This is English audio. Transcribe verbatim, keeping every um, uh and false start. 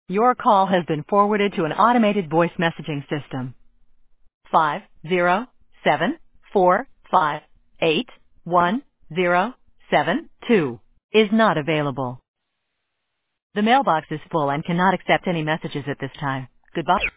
Your call has been forwarded to an automated voice messaging system. Five zero seven four five eight one zero seven two is not available. The mailbox is full and cannot accept any messages at this time. Goodbye.